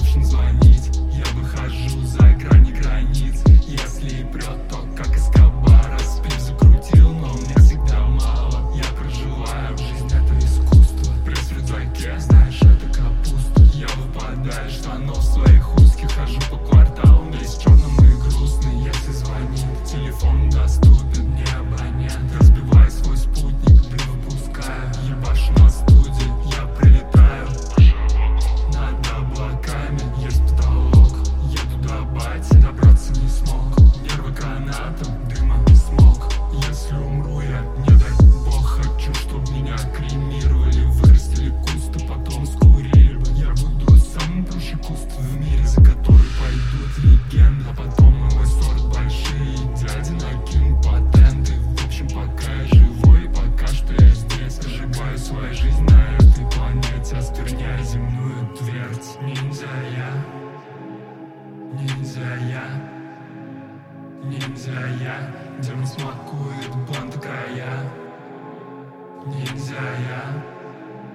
очень звонить. Я выхожу за грани границ. Если прет, то как Эскобар. Спив закрутил, но мне всегда мало. Я проживаю жизнь, это искусство. Пресс в рюкзаке, знаешь, это капуста. Я выпадаю из штанов своих узких. Хожу по кварталам, весь черным и грустный. Если звонит, телефон доступен, не абонент. Разбивай свой спутник, дым выпускаю. Ебашу на студии, я прилетаю. Над облаками есть потолок. Еду до бати, добраться не смог. Нервы гранатом, дыма смог. Если умру я, не дай бог. Хочу, чтоб меня кремировали. Вырастили кусты, потом скурили бы. Я буду самым круче куст в мире, за который пойдут легенды. А потом мой сорт большие дяди накинут патенты. В общем, пока я живой, пока что я здесь. Проживаю свою жизнь на этой планете, оскверняя земную твердь. Ниндзя я, ниндзя я, ниндзя я. Демон смакует бланты края. Ниндзя я,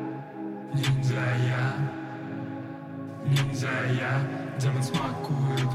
ниндзя я, ниндзя я. Демон смакует